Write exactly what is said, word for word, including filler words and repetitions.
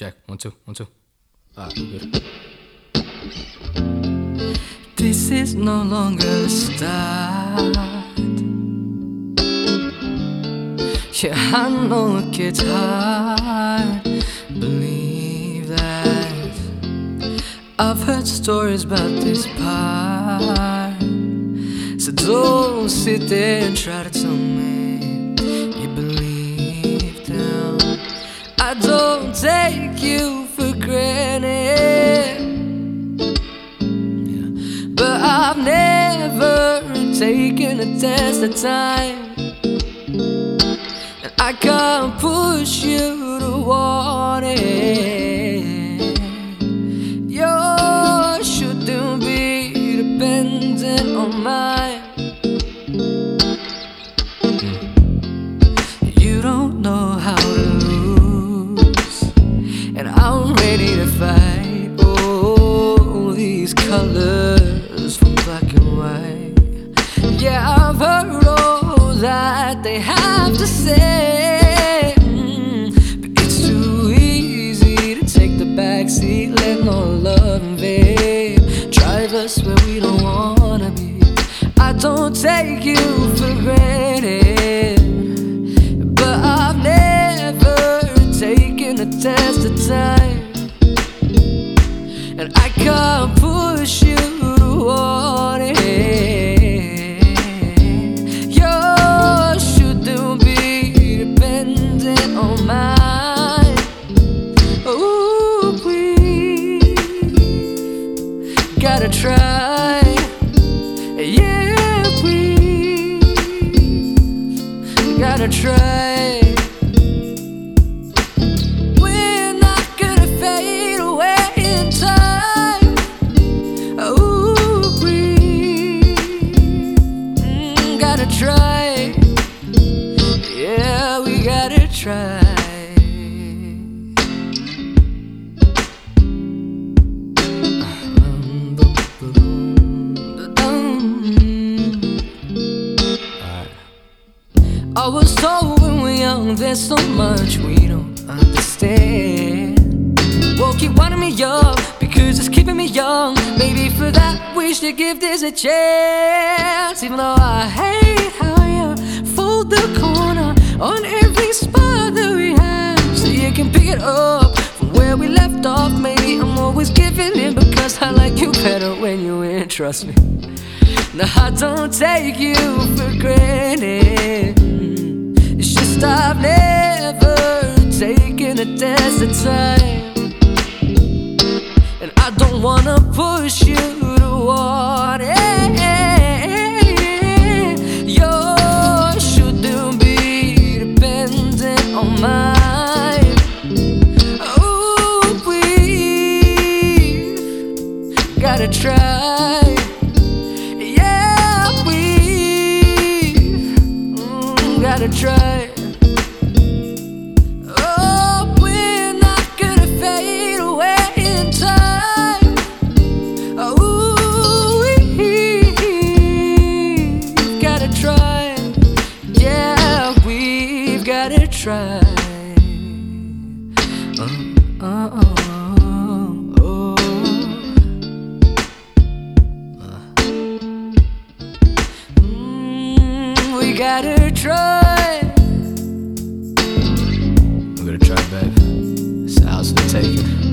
Check, one, two, one, two. Alright, good. This is no longer the start. Yeah, I know it gets hard. Believe that. I've heard stories about this part. So don't sit there and try to tell me you believe them. I don't take you for granted, yeah. But I've never taken a test of time, and I can't push you to want it. You shouldn't be dependent on mine. You don't know how to lose, and I'm ready to fight. Oh, these colors from black and white. Yeah, I've heard all that they have to say, but it's too easy to take the backseat, let no love invade, drive us where we don't wanna be. I don't take you for granted, but I've never taken a test of time, and I can't push you to want it. You shouldn't be dependent on mine. Ooh, please, gotta try. Yeah, please, gotta try. We're not gonna fade away in time. Ooh, please, mm, gotta try. Yeah, we gotta try. I was told when we're young, there's so much we don't understand. Well, keep wanting me young because it's keeping me young. Maybe for that we should give this a chance. Even though I hate how you fold the corner on every spot that we have, so you can pick it up from where we left off. Maybe I'm always giving in because I like you better when you win, trust me. No, I don't take you for granted. It's just I've never taken a test of time, and I don't wanna push you to want it. You shouldn't be dependent on mine. Oh, please, gotta try. Gotta try. Oh, we're not gonna fade away in time. Oh, we've gotta try. Yeah, we've gotta try. Uh, uh, uh, oh. Uh. Mm, we gotta try. We're gonna try, babe. It's ours for the taking.